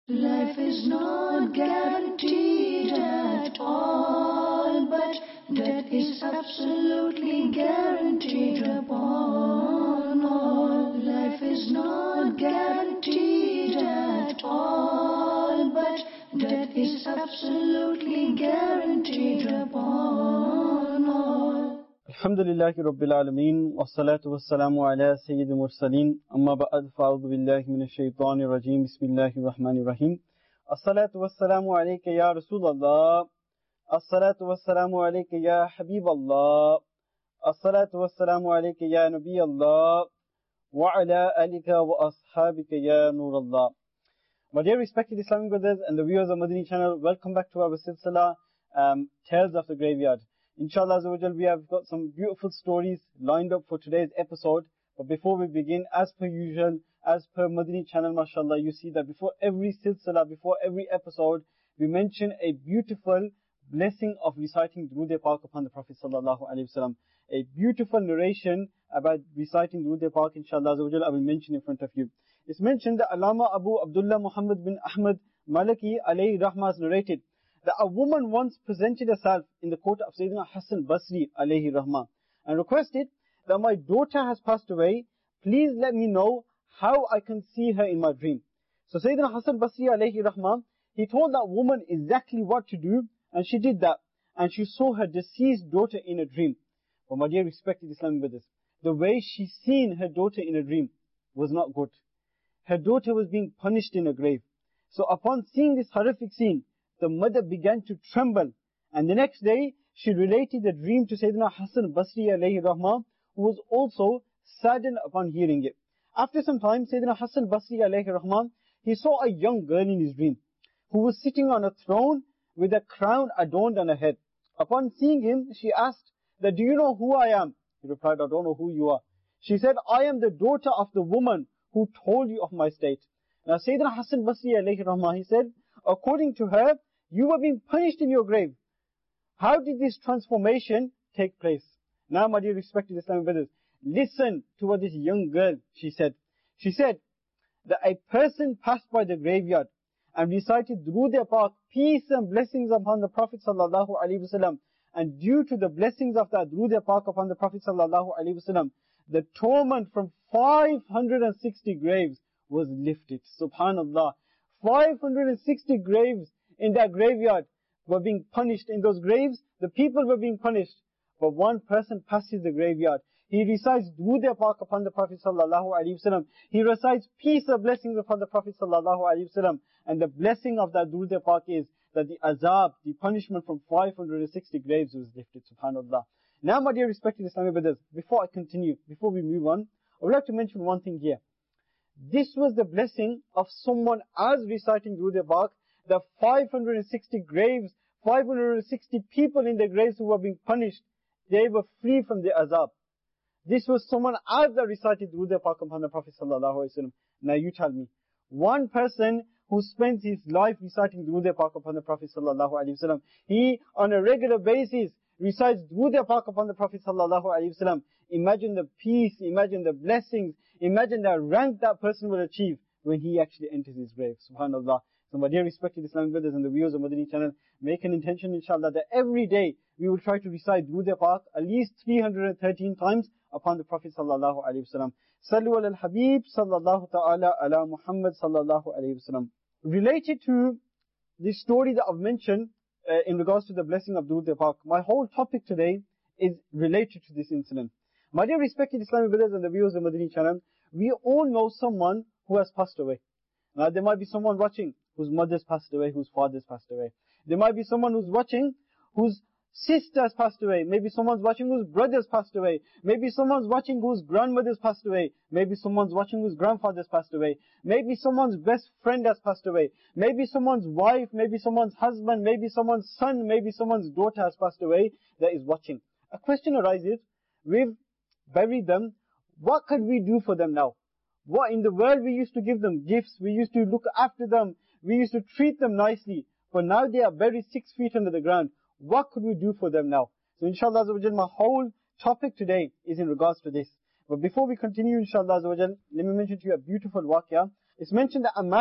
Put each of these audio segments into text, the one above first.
Life is not guaranteed at all, but death is absolutely guaranteed upon all. Life is not guaranteed at all, but death is absolutely guaranteed upon all. Alhamdulillahi Rabbil Alameen, wassalatu wassalamu ala Sayyidil Mursaleen, amma ba'd, fa'udhu billahi minash shaitanir rajeem, bismillahir rahmanir rahim. As-salatu wassalamu alayka ya Rasulallah, as-salatu wassalamu alayka ya Habiballah, as-salatu wassalamu alayka ya Nabiyallah, wa ala alika wa ashabika ya Nurallah. My dear respected Islamic brothers and the viewers of Madani channel, welcome back to our silsila, Tales of the Graveyard. Inshallah Azawajal, we have got some beautiful stories lined up for today's episode. But before we begin, as per usual, as per Madani channel, mashallah, you see that before every silsila, before every episode, we mention a beautiful blessing of reciting Durood Pak upon the Prophet sallallahu alaihi wasallam. A beautiful narration about reciting Durood Pak, inshallah Azawajal, I will mention in front of you. It's mentioned that Allama Abu Abdullah Muhammad bin Ahmad Maliki alayhi rahmah narrated that a woman once presented herself in the court of Sayyidina Hassan Basri alayhi rahmah and requested that my daughter has passed away, please let me know how I can see her in my dream. So Sayyidina Hassan Basri alayhi rahmah, he told that woman exactly what to do, and she did that, and she saw her deceased daughter in a dream. But my dear respected Islamic brothers, the way she seen her daughter in a dream was not good. Her daughter was being punished in a grave. So upon seeing this horrific scene, the mother began to tremble, and the next day she related the dream to Sayyidina Hassan Basri alayhi rahmah, who was also saddened upon hearing it. After some time, Sayyidina Hassan Basri alayhi rahmah, he saw a young girl in his dream, who was sitting on a throne with a crown adorned on her head. Upon seeing him, she asked that, do you know who I am? He replied, I don't know who you are. She said, I am the daughter of the woman who told you of my state. Now Sayyidina Hassan Basri alayhi rahmah, he said, according to her, you were being punished in your grave. How did this transformation take place? Now, my dear respected Islamic brothers, listen to what this young girl, she said. She said that a person passed by the graveyard and recited Durood Pak, peace and blessings upon the Prophet sallallahu alaihi wasallam. And due to the blessings of that Durood Pak upon the Prophet sallallahu alaihi wasallam, the torment from 560 graves was lifted. Subhanallah. 560 graves in that graveyard were being punished. In those graves, the people were being punished. But one person passes the graveyard. He recites Durood Pak upon the Prophet sallallahu alaihi wasallam. He recites peace and blessings upon the Prophet sallallahu alaihi wasallam. And the blessing of that Durood Pak is that the azab, the punishment from 560 graves was lifted. Subhanallah. Now, my dear respected Islamic brothers, before I continue, before we move on, I would like to mention one thing here. This was the blessing of someone as reciting Durood Pak. The 560 graves, 560 people in the graves who were being punished, they were free from the azab. This was someone as that recited Durood Pak upon the Prophet sallallahu alaihi wasallam. Now you tell me, one person who spends his life reciting Durood Pak upon the Prophet sallallahu alaihi wasallam, he on a regular basis recites Durood Pak upon the Prophet sallallahu alaihi wasallam. Imagine the peace, imagine the blessings, imagine the rank that person will achieve when he actually enters his grave. Subhanallah. So my dear respected Islamic brothers and the viewers of Madani channel, make an intention inshallah that every day we will try to recite Durood Pak at least 313 times upon the Prophet sallallahu alaihi wasallam. Sallu ala al-Habib sallallahu ta'ala ala Muhammad sallallahu alaihi wasallam. Related to this story that I've mentioned in regards to the blessing of Durood Pak, my whole topic today is related to this incident. My dear respected Islamic brothers and the viewers of Madani channel, we all know someone who has passed away. Now there might be someone watching whose mother's passed away, whose father's passed away. There might be someone who's watching whose sister's passed away. Maybe someone's watching whose brother's passed away. Maybe someone's watching whose grandmother's passed away. Maybe someone's watching whose grandfather's passed away. Maybe someone's best friend has passed away. Maybe someone's wife, maybe someone's husband, maybe someone's son, maybe someone's daughter has passed away that is watching. A question arises, we've buried them, what can we do for them now? What in the world, we used to give them gifts, we used to look after them, we used to treat them nicely, but now they are buried 6 feet under the ground. What could we do for them now? So inshallah azawajal, my whole topic today is in regards to this. But before we continue inshallah azawajal, let me mention to you a beautiful waqia. It's mentioned that a man,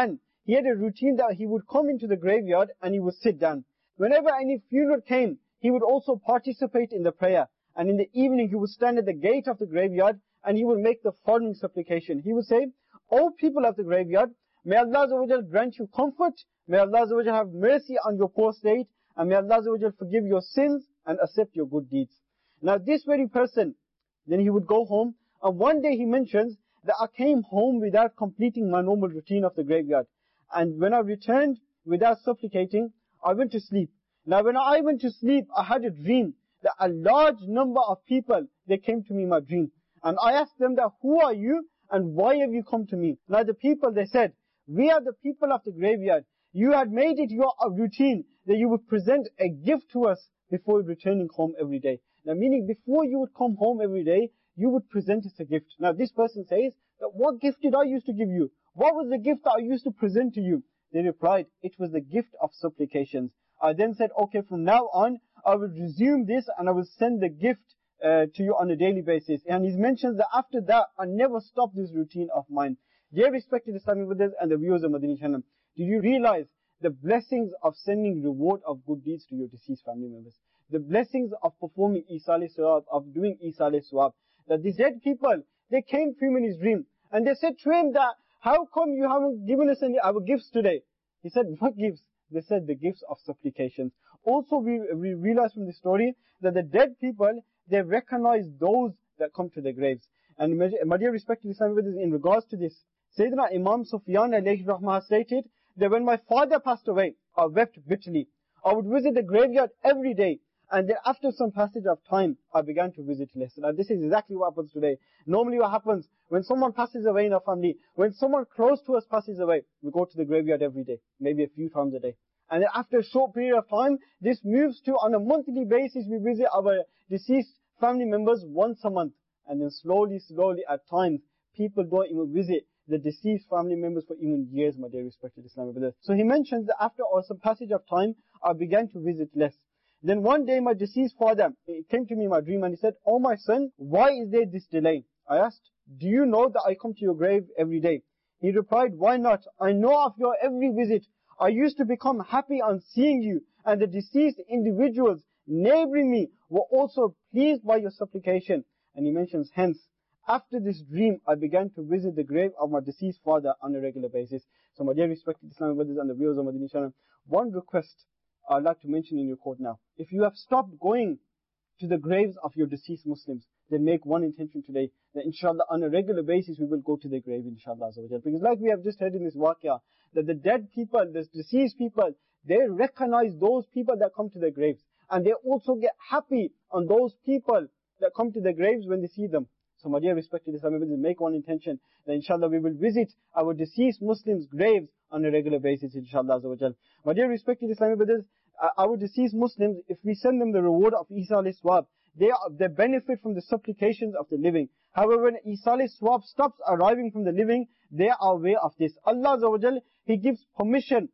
he had a routine that he would come into the graveyard and he would sit down. Whenever any funeral came, he would also participate in the prayer. And in the evening, he would stand at the gate of the graveyard and he would make the following supplication. He would say, O people of the graveyard, may Allah Azza wa Jal grant you comfort, may Allah Azza wa Jal have mercy on your poor state, and may Allah Azza wa Jal forgive your sins and accept your good deeds. Now this very person, then he would go home, and one day he mentions that I came home without completing my normal routine of the graveyard. And when I returned without supplicating, I went to sleep. Now when I went to sleep, I had a dream that a large number of people, they came to me in my dream. And I asked them that, who are you and why have you come to me? Now the people, they said, we are the people of the graveyard. You had made it your routine that you would present a gift to us before returning home every day. Now meaning before you would come home every day, you would present us a gift. Now this person says, that what gift did I used to give you? What was the gift that I used to present to you? They replied, it was the gift of supplications. I then said, okay, from now on, I will resume this and I will send the gift to you on a daily basis. And he mentions that after that, I never stopped this routine of mine. Dear respected Islamic brothers and the viewers of Madani Channel, did you realize the blessings of sending reward of good deeds to your deceased family members? The blessings of performing Isal Sawab, of doing Isal Sawab. That these dead people, they came to him in his dream and they said to him that, how come you haven't given us any our gifts today? He said, what gifts? They said the gifts of supplications. Also we realize from the story that the dead people, they recognize those that come to their graves. And my dear respected Islamic brothers, in regards to this, Sayyidina Imam Sufyan alayhi rahmah stated that when my father passed away, I wept bitterly. I would visit the graveyard every day. And then after some passage of time, I began to visit less. Now this is exactly what happens today. Normally what happens, when someone passes away in our family, when someone close to us passes away, we go to the graveyard every day, maybe a few times a day. And then after a short period of time, this moves to, on a monthly basis, we visit our deceased family members once a month. And then slowly, at times, people don't even visit the deceased family members for even years, my dear respected Islamic brothers. So he mentions that after some passage of time, I began to visit less. Then one day my deceased father came to me in my dream and he said, oh my son, why is there this delay? I asked, do you know that I come to your grave every day? He replied, why not? I know of your every visit. I used to become happy on seeing you, and the deceased individuals neighboring me were also pleased by your supplication. And he mentions, hence, after this dream, I began to visit the grave of my deceased father on a regular basis. So my dear respected Islamic brothers and the viewers of Madani Channel, one request I'd like to mention in your court now. If you have stopped going to the graves of your deceased Muslims, then make one intention today, that inshallah on a regular basis we will go to their grave, inshallah. Because like we have just heard in this waqia, that the dead people, the deceased people, they recognize those people that come to their graves. And they also get happy on those people that come to their graves when they see them. So my dear respected Islamic brothers, make one intention that inshallah we will visit our deceased Muslims' graves on a regular basis, inshallah. My dear respected Islamic brothers, our deceased Muslims, if we send them the reward of Isal Sawab, they benefit from the supplications of the living. However, when Isal Sawab stops arriving from the living, they are aware of this. Allah Azza wa Jal, He gives permission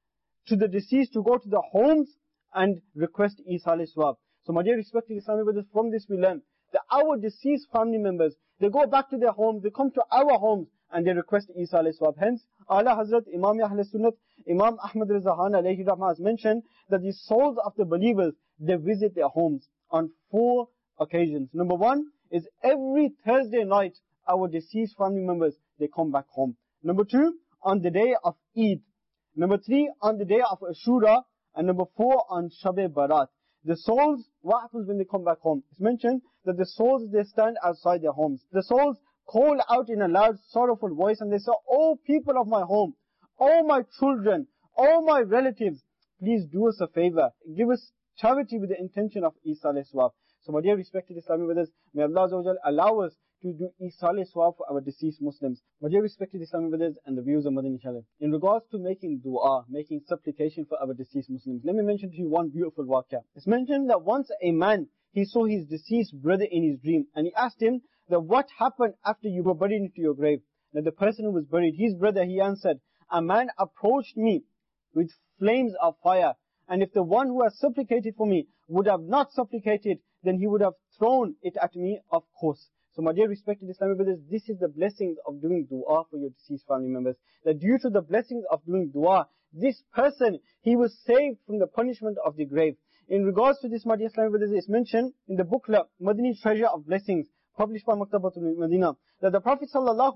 to the deceased to go to the homes and request Isal Sawab. So my dear respected Islamic brothers, from this we learn that our deceased family members, they go back to their homes, they come to our homes, and they request Isal Sawab. Hence, Ala Hazrat Imam Ahl Sunnat, Imam Ahmad Raza Khan alayhi rahmah has mentioned that the souls of the believers, they visit their homes on 4 occasions. Number 1 is every Thursday night, our deceased family members, they come back home. Number 2, on the day of Eid. Number 3, on the day of Ashura. And number 4, on Shab-e-Barat. The souls, what happens when they come back home? It's mentioned that the souls, they stand outside their homes. The souls call out in a loud, sorrowful voice and they say, oh people of my home, oh my children, oh my relatives, please do us a favor. Give us charity with the intention of Isal Sawab. So my dear respected Islamic brothers, may Allah Azza wa Jal allow us to do Isal Sawab for our deceased Muslims. My dear respected Islamic brothers and the viewers of Madani Channel, in regards to making dua, making supplication for our deceased Muslims, let me mention to you one beautiful waqia. It's mentioned that once a man, he saw his deceased brother in his dream and he asked him that what happened after you were buried into your grave. Now the person who was buried, his brother, he answered, a man approached me with flames of fire, and if the one who has supplicated for me would have not supplicated, then he would have thrown it at me, of course. So my dear respected Islamic brothers, this is the blessings of doing dua for your deceased family members. That due to the blessings of doing dua, this person, he was saved from the punishment of the grave. In regards to this, my dear Islamic brothers, it's mentioned in the booklet, Madani Treasure of Blessings, published by Maktabatul Madinah, that the Prophet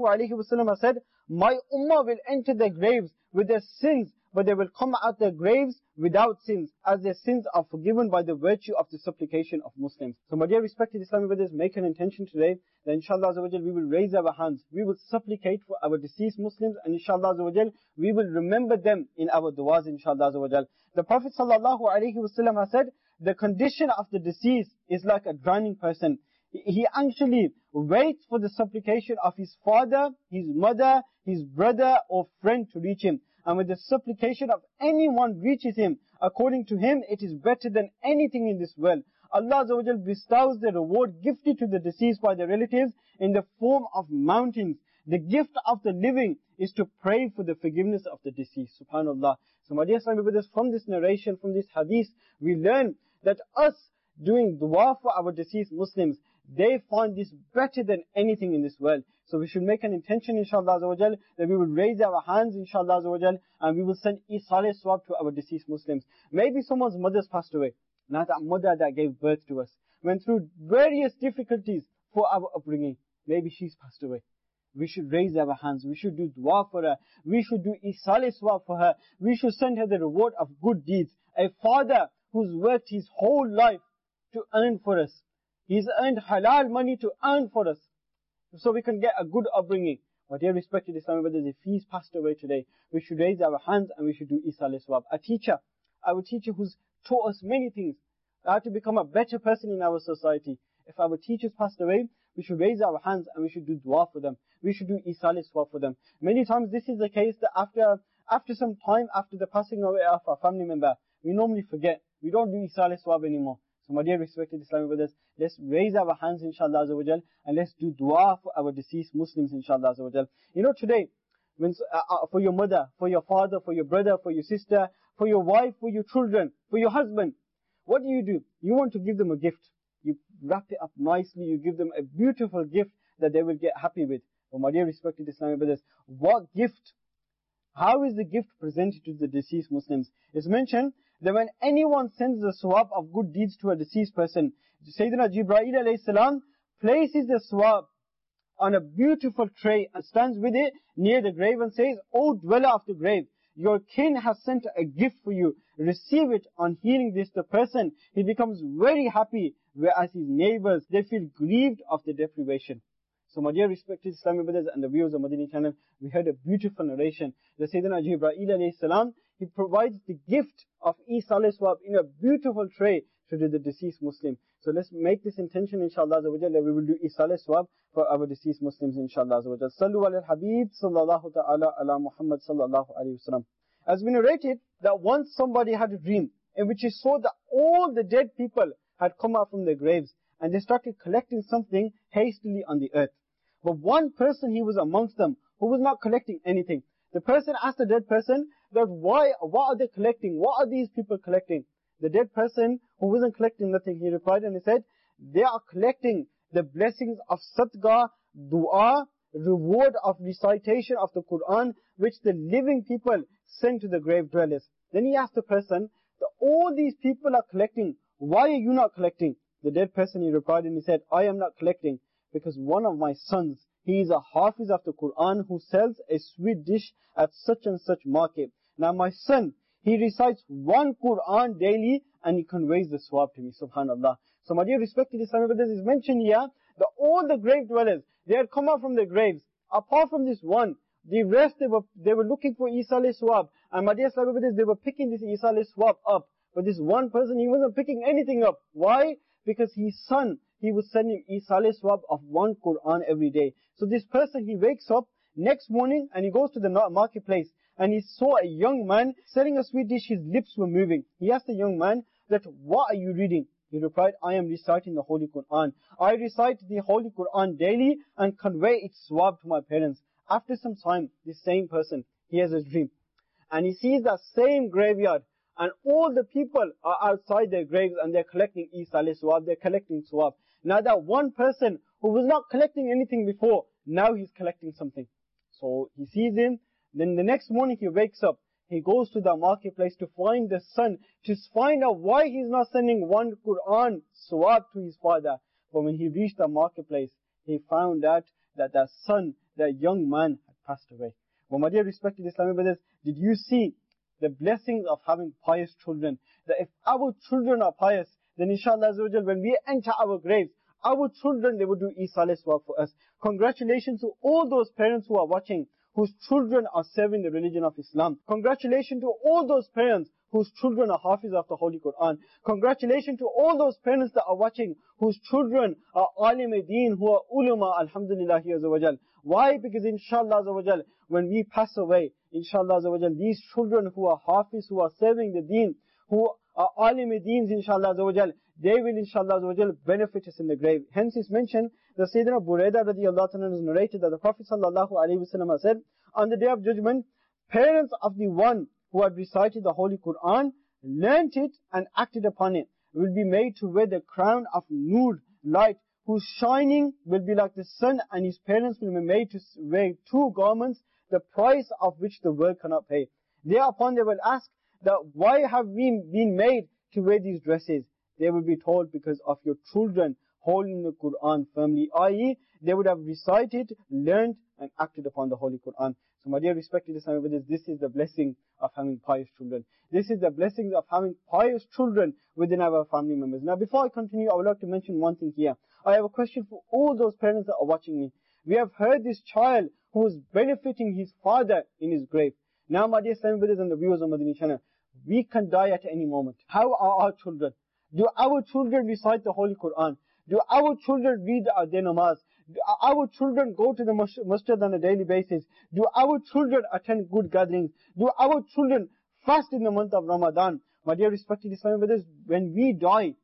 ﷺ has said, my ummah will enter their graves with their sins, but they will come out their graves without sins, as their sins are forgiven by the virtue of the supplication of Muslims. So my dear respected Islamic brothers, make an intention today that inshallah we will raise our hands, we will supplicate for our deceased Muslims, and inshallah we will remember them in our du'as inshallah. The Prophet ﷺ has said, the condition of the deceased is like a drowning person. He actually waits for the supplication of his father, his mother, his brother or friend to reach him. And when the supplication of anyone reaches him, according to him, it is better than anything in this world. Allah Azza wa Jal bestows the reward gifted to the deceased by their relatives in the form of mountains. The gift of the living is to pray for the forgiveness of the deceased. Subhanallah. So my dear Islamic brothers, from this narration, from this hadith, we learn that us doing dua for our deceased Muslims, they find this better than anything in this world. So we should make an intention inshallah that we will raise our hands inshallah and we will send Saleh Swab to our deceased Muslims. Maybe someone's mother's passed away. Now that mother that gave birth to us went through various difficulties for our upbringing. Maybe she's passed away. We should raise our hands. We should do dua for her. We should do Saleh Swab for her. We should send her the reward of good deeds. A father who's worked his whole life to earn for us. He's earned halal money to earn for us, so we can get a good upbringing. My dear respected Islamic brothers, if he's passed away today, we should raise our hands and we should do Saleh Swab. Our teacher who's taught us many things, how to become a better person in our society. If our teachers passed away, we should raise our hands and we should do dua for them. We should do Saleh Swab for them. Many times this is the case that after some time, after the passing away of our family member, we normally forget. We don't do Saleh Swab anymore. So my dear respected Islamic brothers, let's raise our hands inshallah and let's do dua for our deceased Muslims inshallah. You know, today, when, for your mother, for your father, for your brother, for your sister, for your wife, for your children, for your husband, what do? You want to give them a gift. You wrap it up nicely, you give them a beautiful gift that they will get happy with. But my dear respected Islamic brothers, what gift? How is the gift presented to the deceased Muslims? It's mentioned that when anyone sends the swab of good deeds to a deceased person, Sayyidina Jibreel alayhi salam places the swab on a beautiful tray and stands with it near the grave and says, O dweller of the grave, your kin has sent a gift for you. Receive it. On hearing this, the person, he becomes very happy, whereas his neighbors, they feel grieved of the deprivation. So my dear respected Islamic brothers and the viewers of Madani channel, we heard a beautiful narration. The Sayyidina Jibreel alayhi salam, he provides the gift of Saleh Swab in a beautiful tray to the deceased Muslim. So let's make this intention inshallah that we will do Saleh Swab for our deceased Muslims inshallah. Sallu ala al-Habib sallallahu ta'ala ala Muhammad sallallahu alayhi wa sallam. As we narrated that once somebody had a dream in which he saw that all the dead people had come out from their graves and they started collecting something hastily on the earth. But one person, he was amongst them, who was not collecting anything. The person asked the dead person that what are they collecting? What are these people collecting? The dead person, who wasn't collecting nothing, he replied and he said, they are collecting the blessings of sadaqah, dua, reward of recitation of the Quran, which the living people send to the grave dwellers. Then he asked the person, that all these people are collecting, why are you not collecting? The dead person, he replied and he said, I am not collecting because one of my sons, he is a hafiz of the Quran who sells a sweet dish at such and such market. Now my son, he recites one Quran daily and he conveys the swab to me, subhanallah. So my dear respected Islamic brothers, is mentioned here that all the grave dwellers, they had come out from their graves. Apart from this one, the rest they were looking for Saleh Swab. And my dear Islamic brothers, they were picking this Saleh Swab up. But this one person, he wasn't picking anything up. Why? Because his son, he was sending Saleh Swab of one Quran every day. So this person, he wakes up next morning and he goes to the marketplace and he saw a young man selling a sweet dish. His lips were moving. He asked the young man that, what are you reading? He replied, I am reciting the Holy Quran. I recite the Holy Quran daily and convey its swab to my parents. After some time, this same person, he has a dream. And he sees that same graveyard. And all the people are outside their graves and they're collecting Saleh Swab, they're collecting swab. Now that one person who was not collecting anything before, now he's collecting something. So he sees him, then the next morning he wakes up, he goes to the marketplace to find the son, to find out why he's not sending one Quran sawab to his father. But when he reached the marketplace, he found out that that son, that young man, had passed away. Well, my dear respected Islamic brothers, did you see the blessings of having pious children? That if our children are pious, then inshallah when we enter our graves, our children, they will do e-salis work for us. Congratulations to all those parents who are watching, whose children are serving the religion of Islam. Congratulations to all those parents whose children are hafiz of the Holy Quran. Congratulations to all those parents that are watching, whose children are alim-e-deen, who are ulama, alhamdulillah azawajal. Why? Because inshallah azawajal, when we pass away, inshallah azawajal, these children who are hafiz, who are serving the deen, who are alim-e-deens, inshallah azawajal, they will inshallah azawajal benefit us in the grave. Hence it's mentioned that Sayyidina Buraidah radiyallahu anhu has narrated that the Prophet sallallahu alaihi wasallam has said, on the day of judgment, parents of the one who had recited the Holy Quran, learnt it and acted upon it, will be made to wear the crown of nur, light, whose shining will be like the sun, and his parents will be made to wear two garments, the price of which the world cannot pay. Thereupon they will ask that why have we been made to wear these dresses? They will be told, because of your children holding the Quran firmly, i.e. they would have recited, learned and acted upon the Holy Quran. So my dear respected Islamic brothers, this is the blessing of having pious children. This is the blessing of having pious children within our family members. Now before I continue, I would like to mention one thing here. I have a question for all those parents that are watching me. We have heard this child who is benefiting his father in his grave. Now my dear Islamic brothers and the viewers of Madani channel, we can die at any moment. How are our children? Do our children recite the Holy Quran? Do our children read their namaz? Do our children go to the masjid on a daily basis? Do our children attend good gatherings? Do our children fast in the month of Ramadan? My dear respected Islamic brothers, when we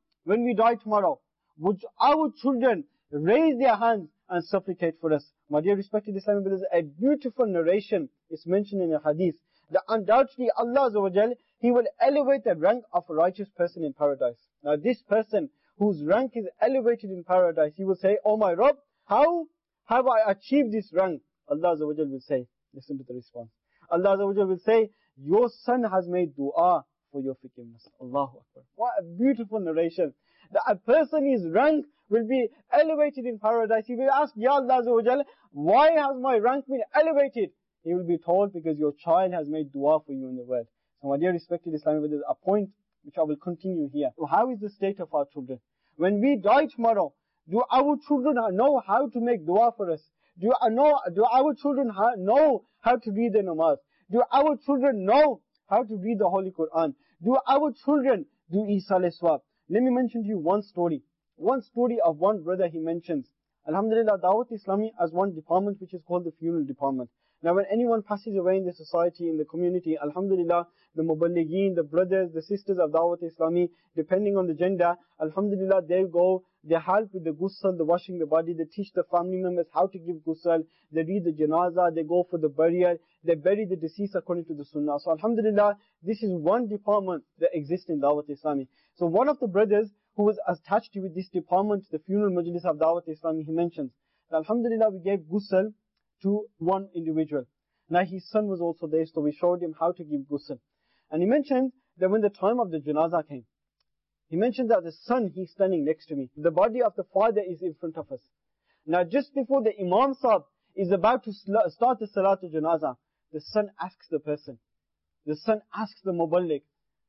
die tomorrow, would our children raise their hands and supplicate for us? My dear respected Islamic brothers, a beautiful narration is mentioned in a hadith that undoubtedly Allah Azza wa Jal, He will elevate the rank of a righteous person in paradise. Now this person whose rank is elevated in paradise, he will say, "Oh my Rabb, how have I achieved this rank?" Allah Azza wa Jal will say, listen to the response. Allah Azza wa Jal will say, "Your son has made dua for your forgiveness." Allahu Akbar. What a beautiful narration. That a person, his rank will be elevated in paradise. He will ask, "Ya Allah Azza wa Jal, why has my rank been elevated?" He will be told, "Because your child has made dua for you in the world." So my dear respected Islamic brothers, a point which I will continue here. So how is the state of our children? When we die tomorrow, do our children know how to make dua for us? Do our children know how to read the namaz? Do our children know how to read the Holy Quran? Do our children do e-salis swab? Let me mention to you one story. One story of one brother he mentions. Alhamdulillah, Dawat Islami has one department which is called the funeral department. Now when anyone passes away in the society, in the community, alhamdulillah, the muballigeen, the brothers, the sisters of Dawat Islami, depending on the gender, alhamdulillah, they go, they help with the ghusl, the washing the body, they teach the family members how to give ghusl, they read the janazah, they go for the burial, they bury the deceased according to the sunnah. So alhamdulillah, this is one department that exists in Dawat Islami. So one of the brothers who was attached with this department, the funeral majlis of Dawat Islami, he mentions, alhamdulillah, we gave ghusl to one individual. Now his son was also there, so we showed him how to give ghusl. And he mentioned that when the time of the janazah came, he mentioned that the son, he's standing next to me. The body of the father is in front of us. Now just before the Imam Sahib is about to start the Salatul Janazah, the son asks the person, the son asks the muballigh,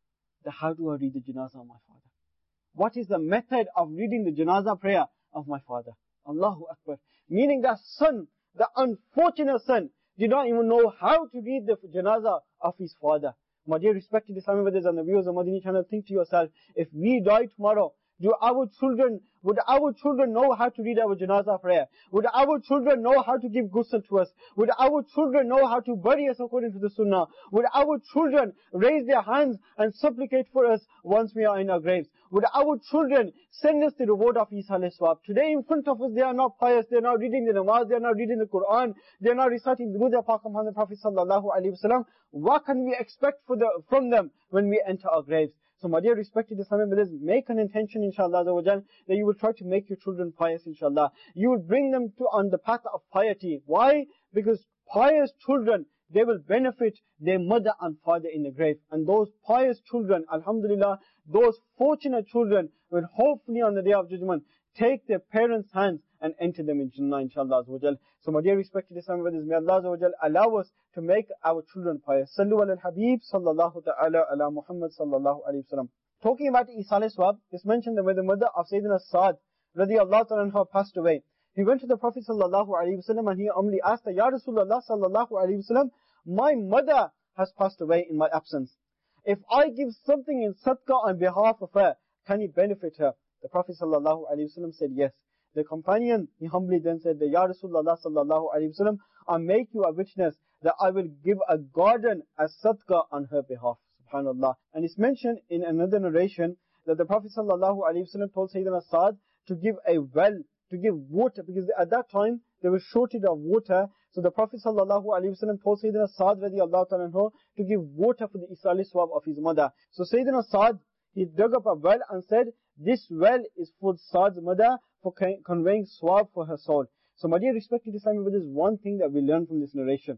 how do I read the janazah of my father? What is the method of reading the janazah prayer of my father? Allahu Akbar. Meaning that son, the unfortunate son, did not even know how to read the janazah of his father. My dear respected Islamic brothers and the viewers of Madani channel, think to yourself, if we die tomorrow, would our children know how to read our janazah prayer? Would our children know how to give ghusl to us? Would our children know how to bury us according to the sunnah? Would our children raise their hands and supplicate for us once we are in our graves? Would our children send us the reward of e-salis swab? Today in front of us, they are not pious, they are not reading the namaz, they are not reading the Quran, they are not reciting the Durood upon the Prophet sallallahu alaihi wasallam. What can we expect from them when we enter our graves? So my dear respected Islamic brothers, make an intention inshallah that you will try to make your children pious inshallah. You will bring them on the path of piety. Why? Because pious children, they will benefit their mother and father in the grave. And those pious children, alhamdulillah, those fortunate children will hopefully on the Day of Judgment take their parents' hands and enter them in Jannah inshallah. So my dear respected Islamic brothers, may Allah allow us to make our children pious. Sallu ala al-Habib sallallahu ta'ala ala Muhammad sallallahu alayhi wa sallam. Talking about Isa alayhi swab, it's mentioned that when the mother of Sayyidina Sa'd radiyallahu ta'ala anha passed away, he went to the Prophet sallallahu alayhi wa sallam and he humbly asked, Ya Rasulullah sallallahu alayhi wa sallam, my mother has passed away in my absence. If I give something in sadaqah on behalf of her, can it benefit her? The Prophet sallallahu alayhi wa sallam said yes. The companion, he humbly then said, Ya Rasulullah sallallahu alayhi wa sallam, I make you a witness that I will give a garden as sadaqah on her behalf. Subhanallah. And it's mentioned in another narration that the Prophet sallallahu alayhi wa sallam told Sayyidina Sa'd to give a well, to give water, because at that time there was shortage of water. So the Prophet sallallahu alaihi wasallam told Sayyidina Sa'd radiyallahu ta'ala anhu to give water for the Isa alayhi swab of his mother. So Sayyidina Sa'd, he dug up a well and said, this well is for Sa'd's mother for conveying swab for her soul. So my dear respected Islamic brothers, one thing that we learn from this narration,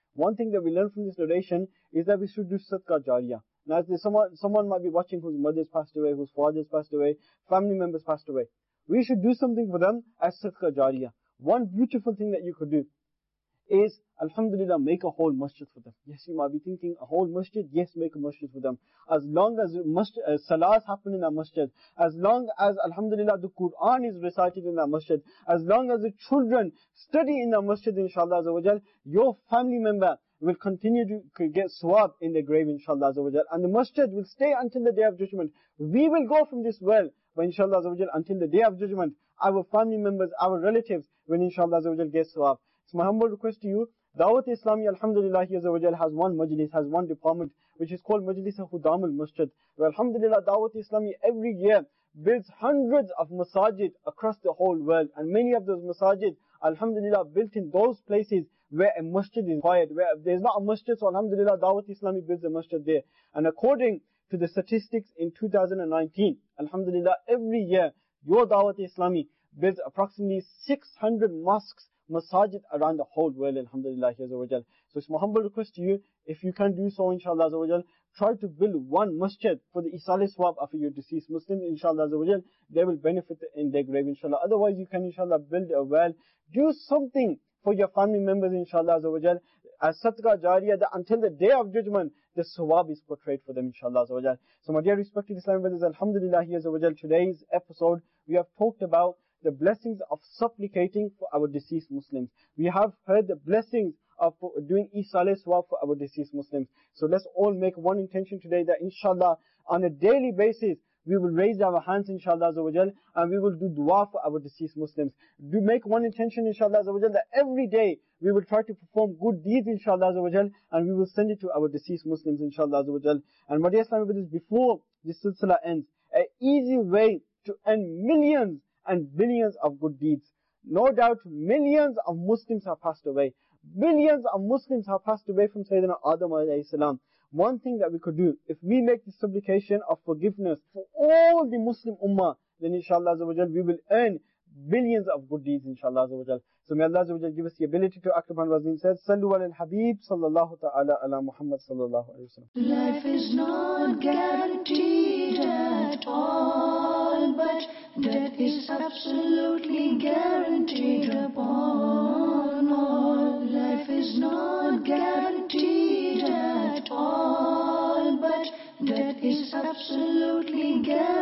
is that we should do sadaqah jariyah. Now if there's someone might be watching whose mother's passed away, whose father's passed away, family members passed away. We should do something for them as sadaqah jariyah. One beautiful thing that you could do is, alhamdulillah, make a whole masjid for them. Yes, you might be thinking, a whole masjid? Yes, make a masjid for them. As long as salahs happen in that masjid, as long as, alhamdulillah, the Quran is recited in that masjid, as long as the children study in that masjid, inshallah, your family member will continue to get swab in the grave, inshallah, and the masjid will stay until the Day of Judgment. We will go from this well, but inshallah, until the Day of Judgment, our family members, our relatives will inshallah get swab. So my humble request to you, Dawat Islami, alhamdulillah, has one majlis, has one department, which is called Majlis Khudam al-Masjid. Where alhamdulillah, Dawat Islami every year builds hundreds of masajid across the whole world. And many of those masajid, alhamdulillah, built in those places where a masjid is required. Where there's not a masjid, so alhamdulillah, Dawat Islami builds a masjid there. And according to the statistics in 2019, alhamdulillah, every year, your Dawat Islami builds approximately 600 mosques, masajid around the whole world, alhamdulillah. So it's my humble request to you, if you can do so, inshallah, try to build one masjid for the Isa alayhi swab of your deceased Muslims, inshallah, they will benefit in their grave, inshallah. Otherwise, you can, inshallah, build a well, do something for your family members, inshallah, as sadaqah jariyah, that until the Day of Judgment, the swab is portrayed for them, inshallah. So my dear respected Islamic brothers, alhamdulillah, today's episode, we have talked about the blessings of supplicating for our deceased Muslims. We have heard the blessings of doing Isa alayhi swab for our deceased Muslims. So let's all make one intention today that inshallah on a daily basis we will raise our hands inshallah and we will do dua for our deceased Muslims. Do make one intention inshallah that every day we will try to perform good deeds inshallah and we will send it to our deceased Muslims inshallah. And my dear Islamic brothers, before this silsila ends, an easy way to earn millions and billions of good deeds. No doubt millions of Muslims have passed away. Billions of Muslims have passed away from Sayyidina Adam alayhi salam. One thing that we could do, if we make the supplication of forgiveness for all the Muslim ummah, then inshallah we will earn billions of good deeds inshallah. So may Allah give us the ability to act upon what has been said. Sallu ala al-Habib sallallahu ta'ala ala Muhammad sallallahu alayhi wa sallam. Life is not guaranteed at all, but death is absolutely guaranteed upon all. Life is not guaranteed at all, but death is absolutely guaranteed.